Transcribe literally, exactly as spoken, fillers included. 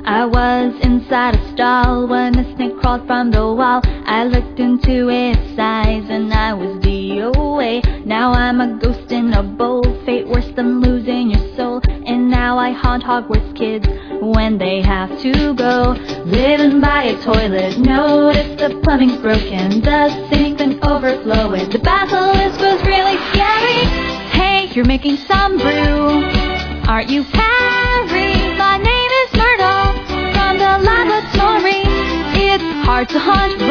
I was inside a stall when a snake crawled from the wall. I looked into its eyes and I was D O A. Now I'm a ghost in a bowl, fate worse than losing your soul. And now I haunt Hogwarts kids when they have to go. Living by a toilet, notice the plumbing's broken, the sink's been overflowing. The basilisk was really scary. Hey, you're making some brew, aren't you, Harry? My name is Myrtle from the laboratory. It's hard to hunt